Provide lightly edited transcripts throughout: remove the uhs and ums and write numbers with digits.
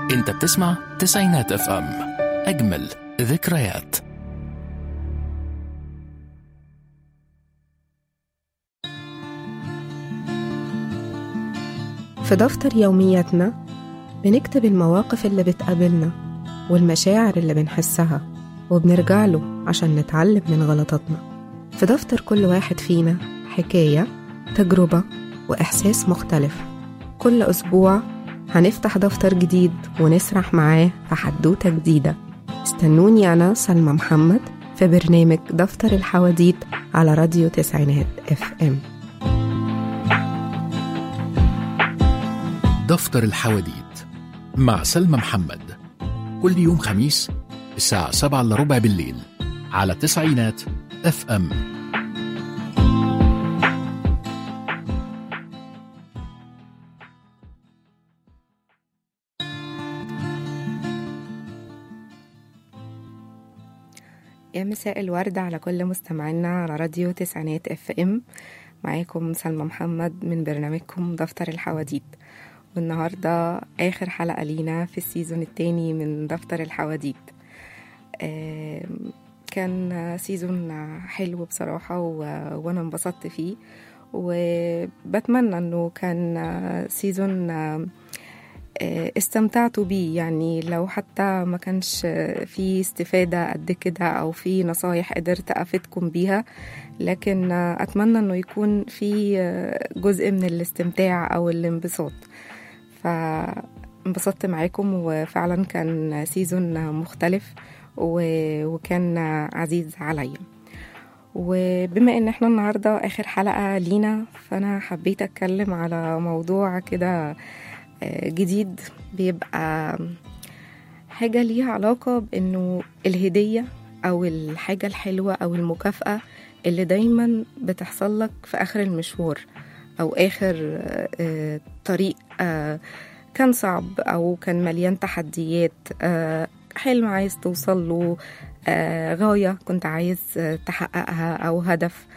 انت بتسمع تسعينات اف ام، اجمل ذكريات. في دفتر يومياتنا بنكتب المواقف اللي بتقابلنا والمشاعر اللي بنحسها، وبنرجع له عشان نتعلم من غلطاتنا. في دفتر كل واحد فينا حكاية، تجربة، وإحساس مختلف. كل أسبوع هنفتح دفتر جديد ونسرح معاه في حدوتة جديدة. استنوني أنا سلمى محمد في برنامج دفتر الحواديت على راديو تسعينات اف ام. دفتر الحواديت مع سلمى محمد، كل يوم خميس الساعة 7:15 بالليل على تسعينات اف ام. يا مساء الورد على كل مستمعينا على راديو تسعينات اف ام. معاكم سلمى محمد من برنامجكم دفتر الحواديت، والنهاردة آخر حلقة لينا في السيزون الثاني من دفتر الحواديت. كان سيزون حلو بصراحة وأنا انبسطت فيه، وبتمنى أنه كان سيزون استمتعتوا بيه. يعني لو حتى ما كانش في استفادة قد كده أو في نصايح قدرت أفيدكم بيها، لكن أتمنى أنه يكون في جزء من الاستمتاع أو الانبساط. فانبسطت معاكم، وفعلا كان سيزون مختلف وكان عزيز عليا. وبما ان احنا النهاردة آخر حلقة لينا، فأنا حبيت أتكلم على موضوع كده جديد، بيبقى حاجة ليها علاقة بأنه الهدية أو الحاجة الحلوة أو المكافأة اللي دايما بتحصل لك في آخر المشوار أو آخر طريق كان صعب أو كان مليان تحديات، حلم عايز توصل له، غاية كنت عايز تحققها أو هدف.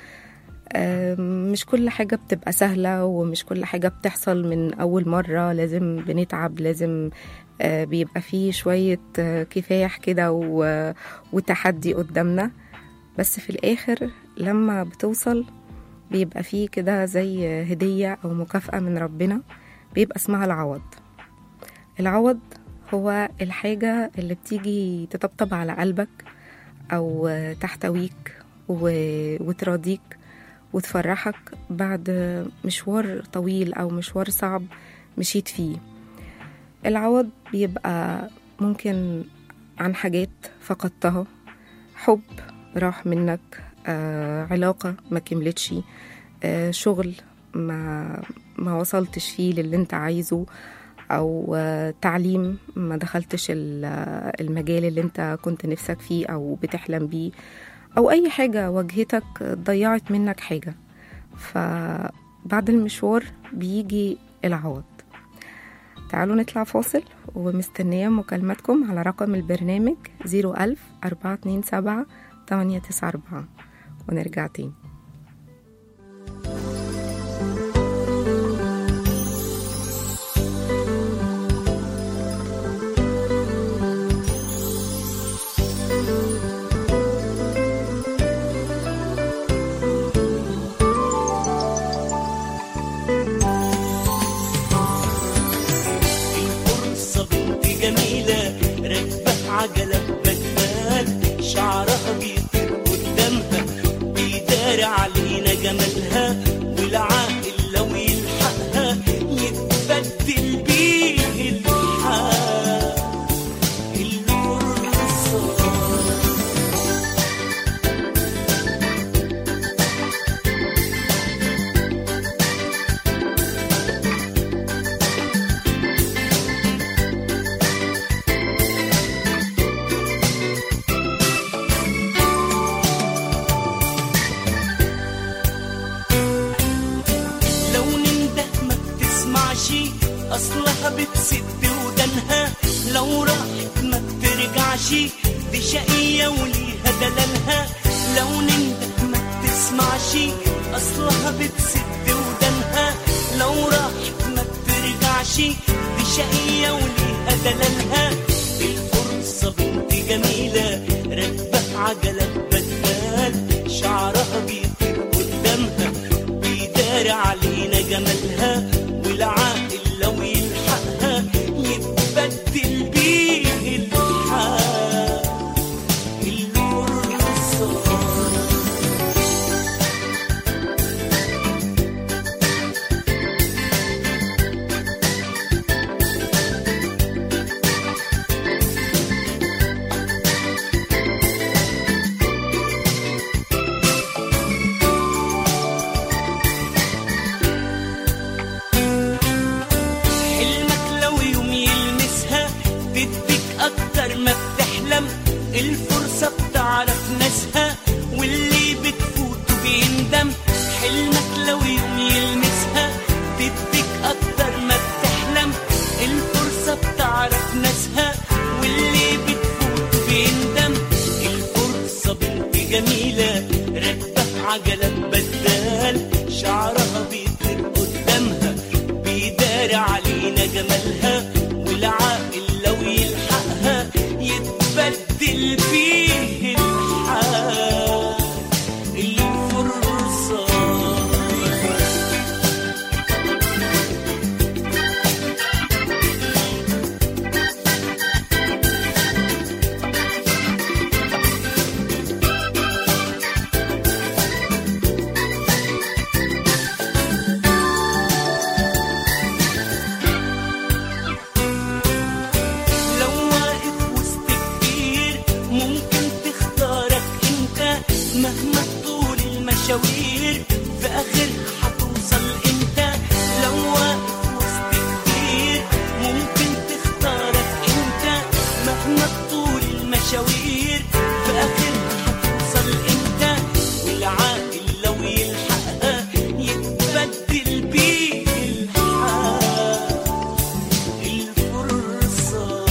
مش كل حاجة بتبقى سهلة، ومش كل حاجة بتحصل من أول مرة. لازم بنتعب، لازم بيبقى فيه شوية كفاح كده وتحدي قدامنا. بس في الآخر لما بتوصل بيبقى فيه كده زي هدية أو مكافأة من ربنا، بيبقى اسمها العوض. العوض هو الحاجة اللي بتيجي تطبطب على قلبك أو تحتويك وتراضيك وتفرحك بعد مشوار طويل أو مشوار صعب مشيت فيه. العوض بيبقى ممكن عن حاجات فقدتها، حب راح منك، علاقة ما كملتش، شغل ما وصلتش فيه للي انت عايزه، أو تعليم ما دخلتش المجال اللي انت كنت نفسك فيه أو بتحلم بيه، أو أي حاجة واجهتك ضيعت منك حاجة. فبعد المشوار بيجي العوض. تعالوا نطلع فاصل، ومستنية مكالماتكم على رقم البرنامج 01000-427-894 ونرجع تاني. عجلة بجمال شعرها بيطير قدامها، بيدار علينا جمالها، والعاقل لو يلحقها يتبدل بيه الحال. أصلها بتسد ودنها، لو راحت ما بترجعش، دي شقية وليها دلالها. لو ننده ما بتسمعش، أصلها بتسد ودنها، لو راحت ما بترجعش، دي شقية وليها دلالها. جمالها، والعاقل لو يلحقها يتبدل بيه الحال الفرصة. الفرصة بتعرف ناسها واللي بتفوت بيندم. حلمك لو يوم يلمسها تديك أكتر ما بتحلم. الفرصة بتعرف ناسها واللي بتفوت بيندم. الفرصة بنت جميلة راكبة عجلة بدال، شعرها بيطير قدامها بيدار علينا جمالها، والعاقل لو يلحقها يتبدل فيه الحال الفرصة. مهما طول المشاوير في آخرها هتوصل انت. لو واقف وسط كتير ممكن تختارك انت. مهما طول المشاوير في آخرها هتوصل انت، والعاقل لو يلحقها يتبدل بيه الحال الفرصة.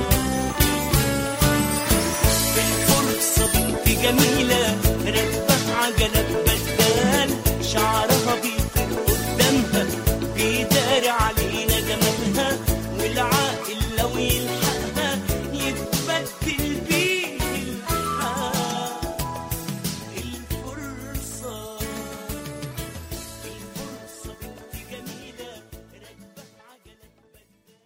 الفرصة بنت جميلة راكبة عجلة بدال، شعرها بيطير قدامها بيدار علينا جمالها، والعاقل لو يلحقها يتبدل بيه الحال الفرصة. الفرصة بنت جميلة راكبة عجلة بدال.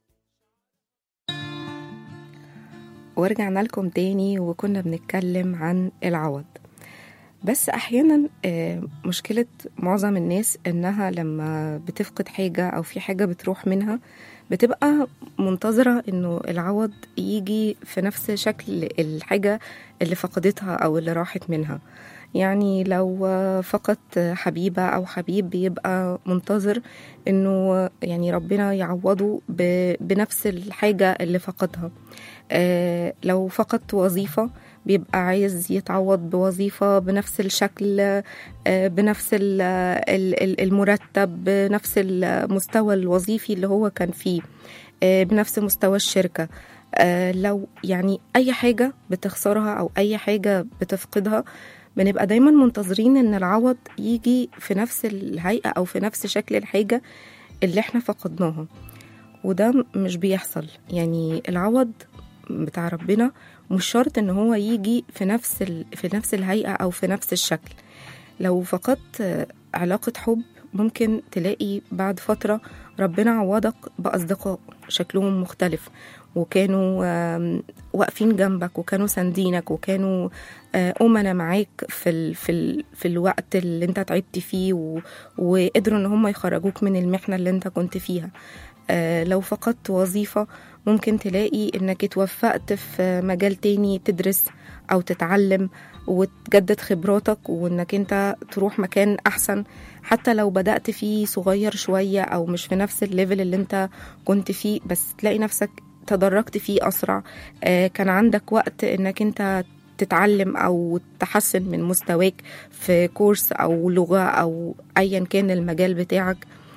ورجعنا لكم تاني وكنا بنتكلم عن العوض. بس أحيانا مشكلة معظم الناس إنها لما بتفقد حاجة أو في حاجة بتروح منها بتبقى منتظرة إنه العوض يجي في نفس شكل الحاجة اللي فقدتها أو اللي راحت منها. يعني لو فقد حبيبة أو حبيب بيبقى منتظر إنه يعني ربنا يعوضه بنفس الحاجة اللي فقدها. لو فقد وظيفة بيبقى عايز يتعوض بوظيفة بنفس الشكل، بنفس المرتب، بنفس المستوى الوظيفي اللي هو كان فيه، بنفس مستوى الشركة. لو يعني أي حاجة بتخسرها أو أي حاجة بتفقدها بنبقى دايما منتظرين إن العوض يجي في نفس الهيئة أو في نفس شكل الحاجة اللي احنا فقدناها، وده مش بيحصل. يعني العوض بتاع ربنا مش شرط ان هو يجي في نفس الهيئة او في نفس الشكل. لو فقدت علاقة حب ممكن تلاقي بعد فترة ربنا عوضك بأصدقاء شكلهم مختلف وكانوا واقفين جنبك وكانوا ساندينك وكانوا أمنا معاك في الوقت اللي انت تعبت فيه وقدروا ان هم يخرجوك من المحنة اللي انت كنت فيها. لو فقدت وظيفة ممكن تلاقي انك اتوفقت في مجال تاني تدرس او تتعلم وتجدد خبراتك وانك انت تروح مكان احسن، حتى لو بدأت فيه صغير شوية او مش في نفس الليفل اللي انت كنت فيه، بس تلاقي نفسك تدرجت فيه اسرع. كان عندك وقت انك انت تتعلم او تحسن من مستواك في كورس او لغة او ايا كان المجال بتاعك.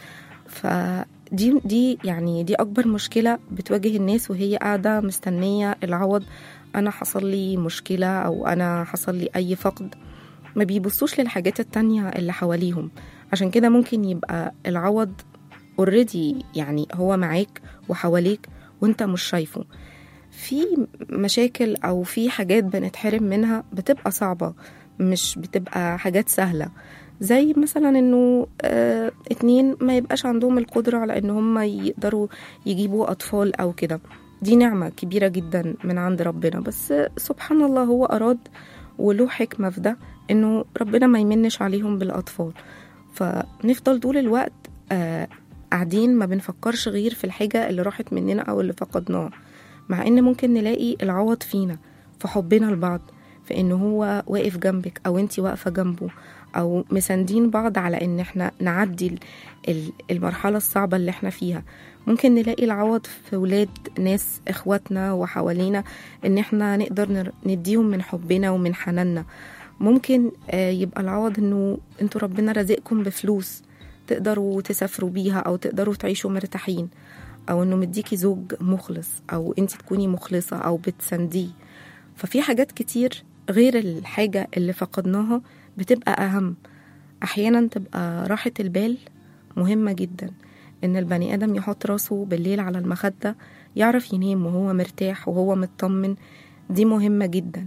دي اكبر مشكلة بتواجه الناس وهي قاعدة مستنية العوض. انا حصل لي مشكلة او انا حصل لي اي فقد، ما بيبصوش للحاجات التانية اللي حواليهم. عشان كده ممكن يبقى العوض already يعني هو معاك وحواليك وانت مش شايفه. في مشاكل او في حاجات بنتحرم منها بتبقى صعبة، مش بتبقى حاجات سهلة. زي مثلا انه 2 ما يبقاش عندهم القدرة على ان هم يقدروا يجيبوا اطفال او كده. دي نعمة كبيرة جدا من عند ربنا، بس سبحان الله هو اراد وله حكمة في ده، انه ربنا ما يمنش عليهم بالاطفال. فنفضل طول الوقت قاعدين ما بنفكرش غير في الحاجة اللي راحت مننا او اللي فقدناها، مع ان ممكن نلاقي العوض فينا، في حبنا لبعض، في ان هو واقف جنبك او انتي واقفة جنبه، او مساندين بعض على ان احنا نعدي المرحلة الصعبة اللي احنا فيها. ممكن نلاقي العوض في ولاد ناس اخواتنا وحوالينا، ان احنا نقدر نديهم من حبنا ومن حناننا. ممكن يبقى العوض انه انتوا ربنا رزقكم بفلوس تقدروا تسافروا بيها او تقدروا تعيشوا مرتاحين، او انه مديكي زوج مخلص او انت تكوني مخلصة او بتسانديه. ففي حاجات كتير غير الحاجة اللي فقدناها بتبقى اهم. احيانا تبقى راحة البال مهمة جدا، ان البني ادم يحط راسه بالليل على المخدة يعرف ينام وهو مرتاح وهو مطمن، دي مهمة جدا.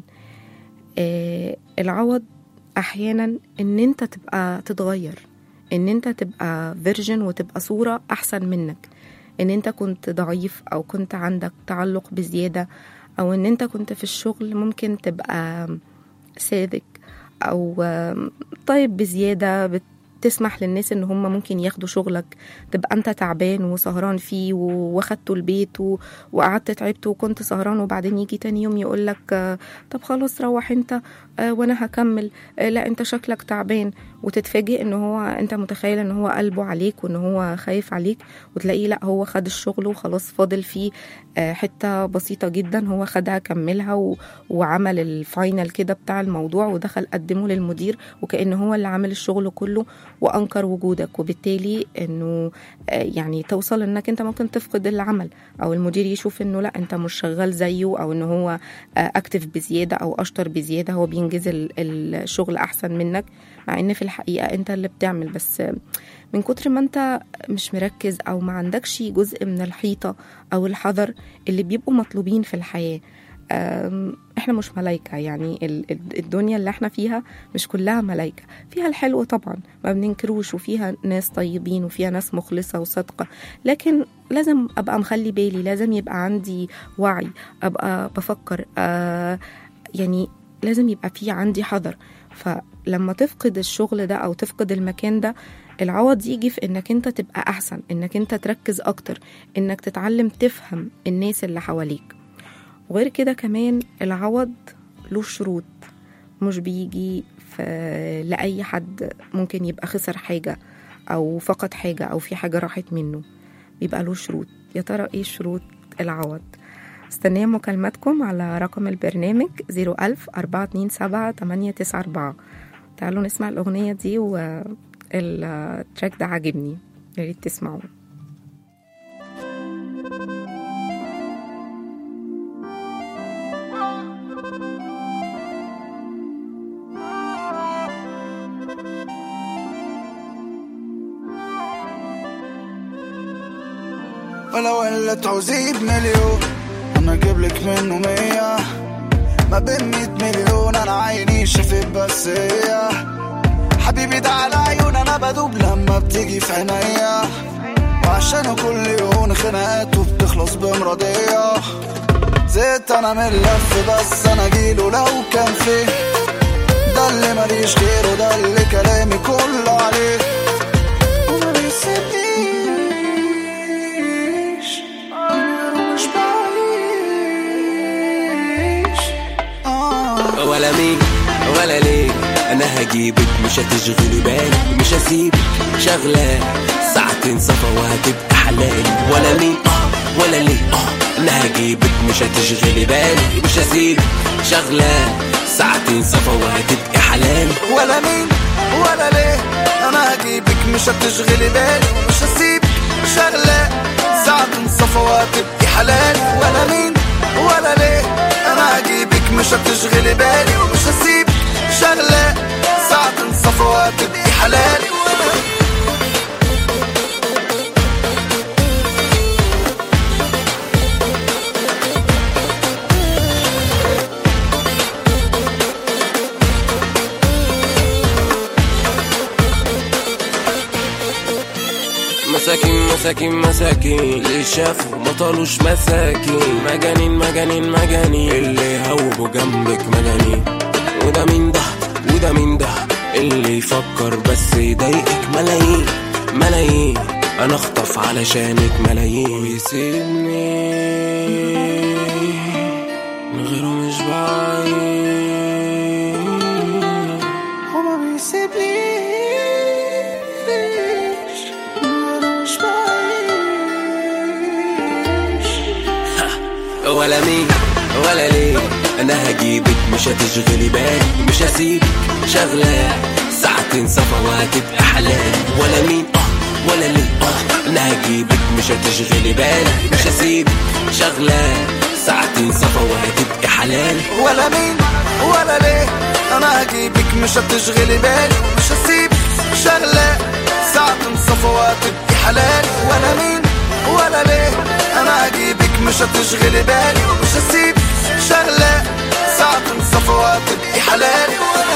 العوض احيانا ان انت تبقى تتغير، ان انت تبقى فيرجن وتبقى صورة احسن منك، ان انت كنت ضعيف او كنت عندك تعلق بزيادة، او ان انت كنت في الشغل ممكن تبقى ساذج او طيب بزيادة، تسمح للناس ان هم ممكن ياخدوا شغلك، تبقى انت تعبان وسهران فيه واخدته البيت وقعدت تعبت وكنت سهران، وبعدين يجي تاني يوم يقولك طب خلاص روح انت وانا هكمل، لا انت شكلك تعبان، وتتفاجئ ان هو انت متخيل ان هو قلبه عليك وان هو خايف عليك، وتلاقيه لا هو خد الشغل وخلاص فاضل فيه حتة بسيطة جدا هو خدها كملها وعمل الفاينل كده بتاع الموضوع ودخل قدمه للمدير، وكأن هو اللي عمل الشغل كله وأنكر وجودك. وبالتالي انه يعني توصل انك انت ممكن تفقد العمل، او المدير يشوف انه لا انت مش شغال زيه، او انه هو اكتف بزيادة او اشطر بزيادة، هو بينجز الشغل احسن منك، مع ان في الحقيقة انت اللي بتعمل، بس من كتر ما انت مش مركز او ما عندكش جزء من الحيطة او الحذر اللي بيبقوا مطلوبين في الحياة. احنا مش ملايكة، يعني الدنيا اللي احنا فيها مش كلها ملايكة، فيها الحلو طبعا ما بننكروش، وفيها ناس طيبين وفيها ناس مخلصة وصادقة، لكن لازم ابقى مخلي بالي، لازم يبقى عندي وعي، ابقى بفكر، يعني لازم يبقى في عندي حذر. فلما تفقد الشغل ده او تفقد المكان ده، العوض يجي في انك انت تبقى احسن، انك انت تركز اكتر، انك تتعلم تفهم الناس اللي حواليك. وغير كده كمان العوض له شروط، مش بيجي لأي حد ممكن يبقى خسر حاجة أو فقد حاجة أو في حاجة راحت منه، بيبقى له شروط. يا ترى إيه شروط العوض؟ استنيه مكالماتكم على رقم البرنامج 01000-427-894. تعالوا نسمع الأغنية دي، والتراك ده عاجبني، ياريت تسمعوه. ولو اللي تعوزيه بمليون انا اجيبلك منه 100، ما بين 100 مليون انا عيني شافت بس هي حبيبي ده على عيون، انا بدوب لما بتيجي في عينيا، وعشانه كل يوم خناقات وبتخلص بمرضية. زيت انا من اللف بس انا جيله لو كان فيه، ده اللي ماليش غيره، ده اللي كلامي كله عليه، وما بيسيبنيش مش بعيش ولا مين ولا ليه، انا هجيبك مش هتشغلي بالك، مش هسيبك شغلة ساعتين صفا وهتبقى حلالي. ولا مين ولا ليه، انا هجيبك مش هتشغلي بالك، مش هسيبك شغلة ساعتين صفا وهتبقى حلالي. ولا مين ولا ليه، انا هجيبك مش هتشغلي بالي، ومش هسيبك شغلة ساعتين صفا وهتبقى حلالي. ولا مين ولا ليه، انا هجيبك مش هتشغلي بالي، ومش هسيبك شغلة ساعتين صفا وهتبقى حلالي. مساكين مساكين مساكين اللي شافوا ما طالوش مساكين، مجانين مجانين مجانين اللي هوبوا جنبك مجانين. وده مين ده وده مين ده اللي يفكر بس يضايقك ملايين ملايين، انا اخطف علشانك ملايين. ويسيبني من غيره مش بعيد، وما بيسيبنيش من غيره مش بعيش. ولا مين ولا ليه انا هجيبك، مش هتشغلي بالي مش هسيبك شغلة ساعتين صفا وهتبقى حلال. ولا مين ولا ليه انا هجيبك، مش هتشغلي بالي مش هسيبك شغلة ساعتين صفا وهتبقى حلال. ولا مين ولا ليه انا هجيبك، مش هتشغلي بالي مش هسيبك شغلة ساعتين صفا وهتبقى حلال. ولا مين ولا ليه انا هجيبك، مش هتشغلي بالي مش هسيبك شغلة ساعتين صفا وهتبقى حلال.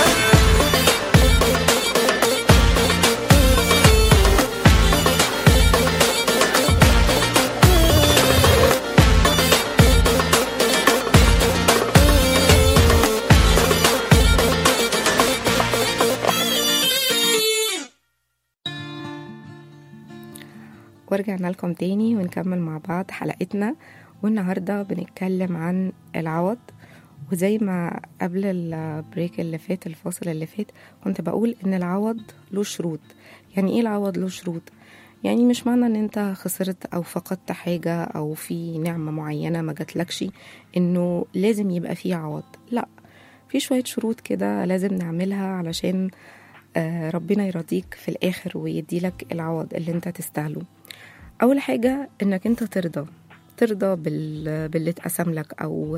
ورجعنا لكم تاني ونكمل مع بعض حلقتنا، والنهاردة بنتكلم عن العوض. وزي ما قبل البريك اللي فات، الفاصل اللي فات، كنت بقول ان العوض له شروط. يعني ايه العوض له شروط؟ يعني مش معنى ان انت خسرت او فقدت حاجة او في نعمة معينة ما جاتلكش انه لازم يبقى فيه عوض. لا، في شوية شروط كده لازم نعملها علشان ربنا يرضيك في الاخر ويديلك العوض اللي انت تستاهله. اول حاجة انك انت ترضى باللي اتقسم لك او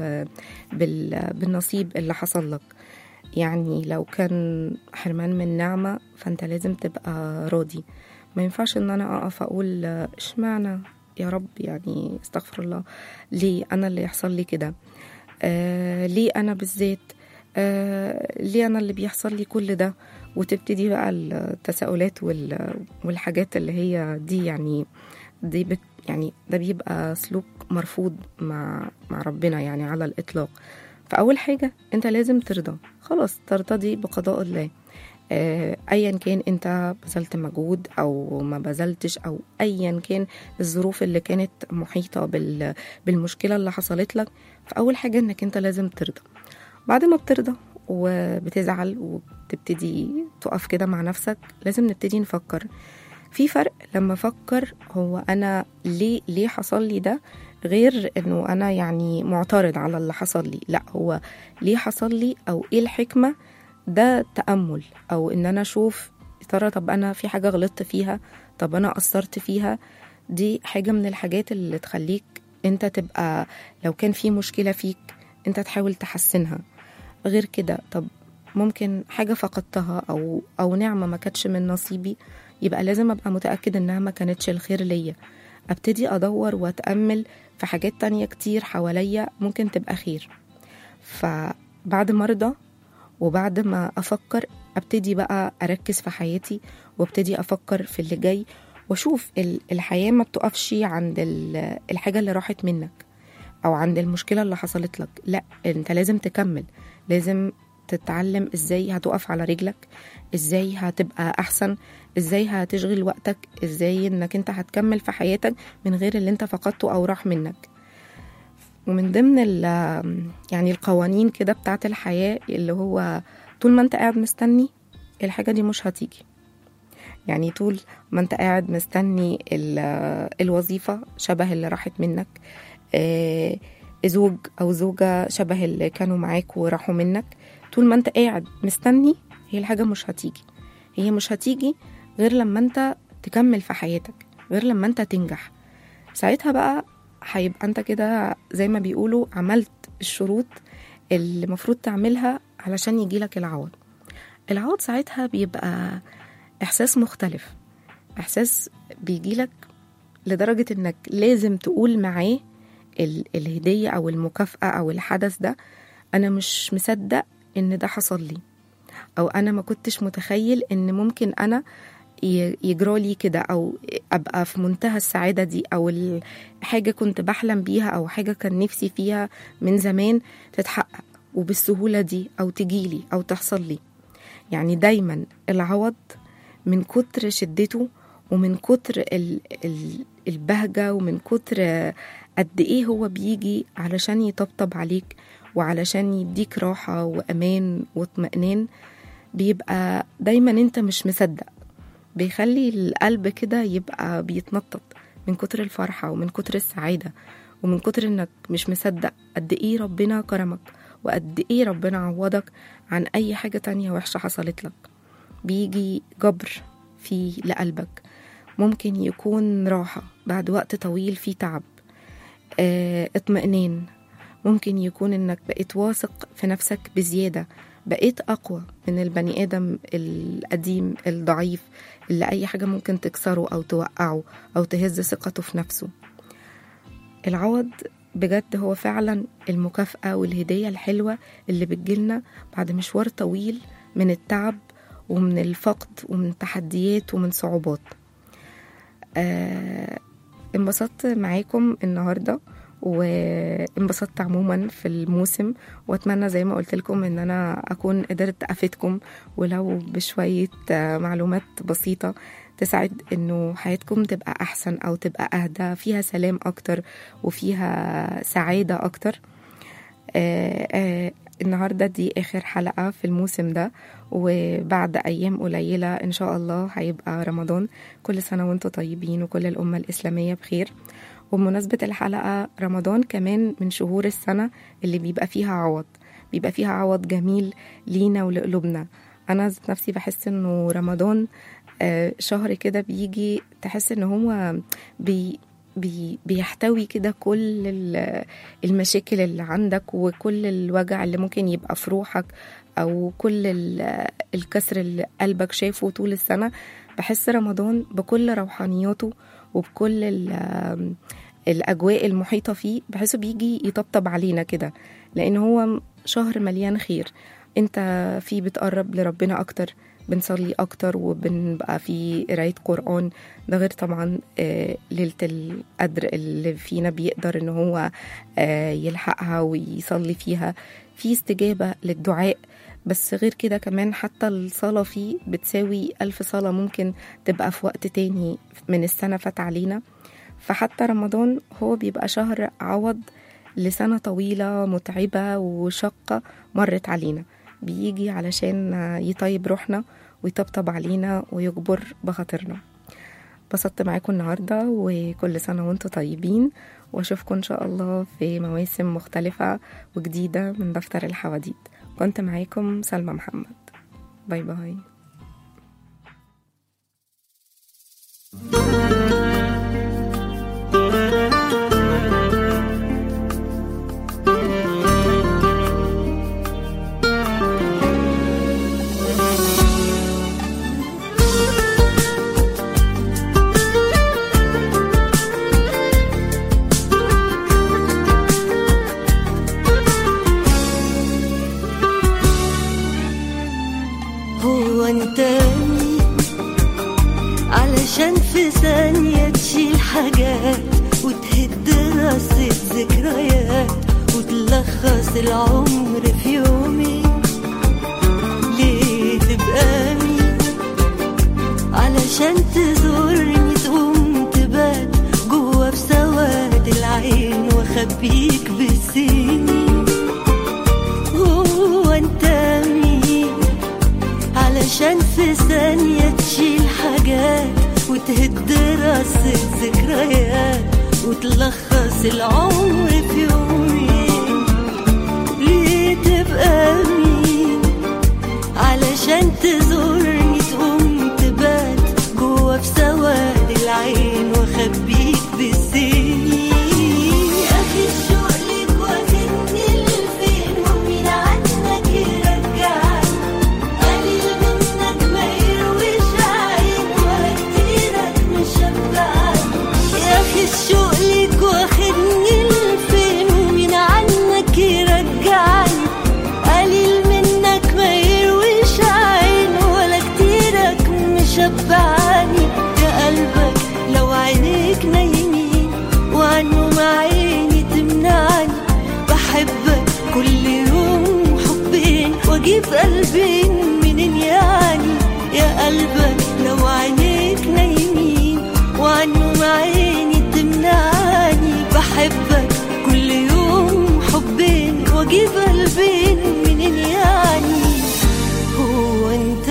بالنصيب اللي حصل لك. يعني لو كان حرمان من نعمة فانت لازم تبقى راضي. ما ينفعش ان انا اقف اقول اشمعنى يا رب، يعني استغفر الله، ليه انا اللي يحصل لي كده؟ ليه انا بالذات؟ ليه انا اللي بيحصل لي كل ده؟ وتبتدي بقى التساؤلات والحاجات اللي هي دي، يعني يعني ده بيبقى سلوك مرفوض مع ربنا يعني على الإطلاق. فأول حاجة أنت لازم ترضى، خلاص ترتضي بقضاء الله. أيا كان أنت بذلت مجهود أو ما بذلتش، أو أيا كان الظروف اللي كانت محيطة بالمشكلة اللي حصلت لك. فأول حاجة أنك أنت لازم ترضى. بعد ما بترضى وبتزعل وبتبتدي تقف كده مع نفسك، لازم نبتدي نفكر. في فرق لما أفكر هو أنا ليه حصل لي ده، غير أنه أنا يعني معترض على اللي حصل لي. لا، هو ليه حصل لي أو إيه الحكمة، ده تأمل. أو إن أنا أشوف ترى طب أنا في حاجة غلطت فيها، طب أنا قصرت فيها. دي حاجة من الحاجات اللي تخليك أنت تبقى لو كان في مشكلة فيك أنت تحاول تحسنها. غير كده طب ممكن حاجة فقدتها أو نعمة ما كانتش من نصيبي، يبقى لازم أبقى متأكد إنها ما كانتش الخير ليا. أبتدي أدور وأتأمل في حاجات تانية كتير حواليا ممكن تبقى خير. فبعد ما أرضى وبعد ما أفكر، أبتدي بقى أركز في حياتي وابتدي أفكر في اللي جاي، وأشوف الحياة ما بتقفش عند الحاجة اللي راحت منك أو عند المشكلة اللي حصلت لك. لا، أنت لازم تكمل، لازم تتعلم ازاي هتقف على رجلك، ازاي هتبقى احسن، ازاي هتشغل وقتك، ازاي انك انت هتكمل في حياتك من غير اللي انت فقدته او راح منك. ومن ضمن يعني القوانين كده بتاعت الحياة اللي هو طول ما انت قاعد مستني الحاجة دي مش هتيجي. يعني طول ما انت قاعد مستني الوظيفة شبه اللي راحت منك، زوج أو زوجة شبه اللي كانوا معاك وراحوا منك، طول ما انت قاعد مستني هي الحاجة مش هتيجي. هي مش هتيجي غير لما انت تكمل في حياتك، غير لما انت تنجح. ساعتها بقى هيبقى انت كده زي ما بيقولوا عملت الشروط اللي مفروض تعملها علشان يجيلك العوض. العوض ساعتها بيبقى إحساس مختلف، إحساس بيجيلك لدرجة انك لازم تقول معاه الهدية أو المكافأة أو الحدث ده أنا مش مصدق إن ده حصل لي، أو أنا ما كنتش متخيل إن ممكن أنا يجرالي كده، أو أبقى في منتهى السعادة دي، أو حاجة كنت بحلم بيها أو حاجة كان نفسي فيها من زمان تتحقق وبالسهولة دي، أو تجيلي أو تحصل لي. يعني دايما العوض من كتر شدته ومن كتر البهجة ومن كتر قد إيه هو بيجي علشان يطبطب عليك وعلشان يديك راحة وأمان واطمئنان، بيبقى دايما انت مش مصدق، بيخلي القلب كده يبقى بيتنطط من كتر الفرحة ومن كتر السعادة ومن كتر انك مش مصدق قد ايه ربنا كرمك وقد ايه ربنا عوضك عن اي حاجة تانية وحشة حصلت لك. بيجي جبر فيه لقلبك، ممكن يكون راحة بعد وقت طويل فيه تعب، اطمئنان، ممكن يكون انك بقيت واثق في نفسك بزيادة، بقيت أقوى من البني آدم القديم الضعيف اللي أي حاجة ممكن تكسره أو توقعه أو تهز ثقته في نفسه. العوض بجد هو فعلا المكافأة والهدية الحلوة اللي بتجيلنا بعد مشوار طويل من التعب ومن الفقد ومن التحديات ومن صعوبات. انبسطت معاكم النهاردة وانبسطت عموما في الموسم، واتمنى زي ما قلت لكم ان انا اكون قدرت افيدكم ولو بشوية معلومات بسيطة تساعد انه حياتكم تبقى احسن او تبقى اهدى، فيها سلام اكتر وفيها سعادة اكتر. النهاردة دي اخر حلقة في الموسم ده، وبعد ايام قليلة ان شاء الله هيبقى رمضان. كل سنة وانتم طيبين وكل الامة الاسلامية بخير. وبمناسبة الحلقة، رمضان كمان من شهور السنة اللي بيبقى فيها عوض، بيبقى فيها عوض جميل لينا ولقلوبنا. أنا نفسي بحس إنه رمضان شهر كده بيجي تحس إنه هو بيحتوي كده كل المشاكل اللي عندك وكل الوجع اللي ممكن يبقى في روحك أو كل الكسر اللي قلبك شافه طول السنة. بحس رمضان بكل روحانياته وبكل الأجواء المحيطة فيه، بحسه بيجي يطبطب علينا كده، لأن هو شهر مليان خير. انت فيه بتقرب لربنا أكتر، بنصلي أكتر وبنبقى في قراية قرآن. ده غير طبعا ليلة القدر اللي فينا بيقدر إنه هو يلحقها ويصلي فيها، في استجابة للدعاء. بس غير كده كمان حتى الصلاة فيه بتساوي 1000 صلاة ممكن تبقى في وقت تاني من السنة فات علينا. فحتى رمضان هو بيبقى شهر عوض لسنة طويلة متعبة وشقة مرت علينا، بيجي علشان يطيب روحنا ويطبطب علينا ويجبر بخاطرنا. بسطت معاكم النهاردة وكل سنة وانتم طيبين، واشوفكم ان شاء الله في مواسم مختلفة وجديدة من دفتر الحواديت. كنت معاكم سلمى محمد. باي باي. هو انت مين علشان في ثانية تشيل حاجات وتهد راسة ذكريات وتلخص العمر في يومين؟ ليه تبقى مين علشان تزورني تقوم تبات جوا في سواد العين واخبيك بالسنين؟ هو انت مين علشان في ثانية تشيل حاجات وتهد راسة ذكريات وتلخص العمر في يومين؟ ليه تبقى مين علشان تزورني تقوم تبات جوا في سواد العين واخبيك بالسنين؟ يا اخي الشوق ليك واخدني لفين ومين عنك يرجعني؟ قليل منك ما يرويش عين ولا كتيرك مشبعني. يا اخي الشوق ليك واخدني لفين ومين عنك يرجعني؟ قليل منك ما يرويش عين ولا كتيرك مشبعني. كل يوم حبين واجيب قلبين منين يعني يا قلبك لو عينيك نايمين وعنهم عيني تمنعني بحبك كل يوم حبين واجيب قلبين منين يعني هو انت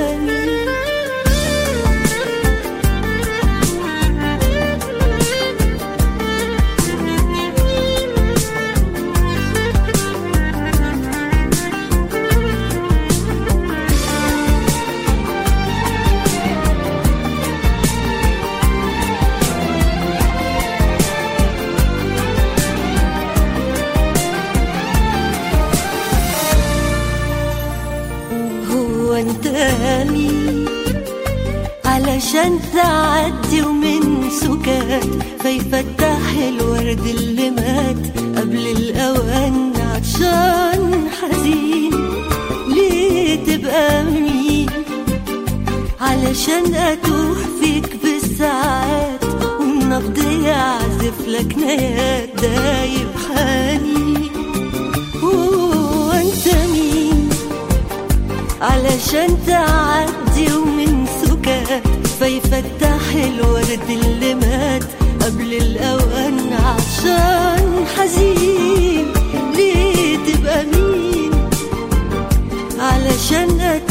علشان تعدي ومن سكات فيفتح الورد اللي مات قبل الأوان عطشان حزين ليه تبقى مين علشان أتوه فيك بالساعات والنبض يعزف لك نيات دايب حنين هو انت مين علشان تعدي ومن سكات فيفتح الورد اللي مات قبل الأوان عطشان حزين ليه تبقى مين علشان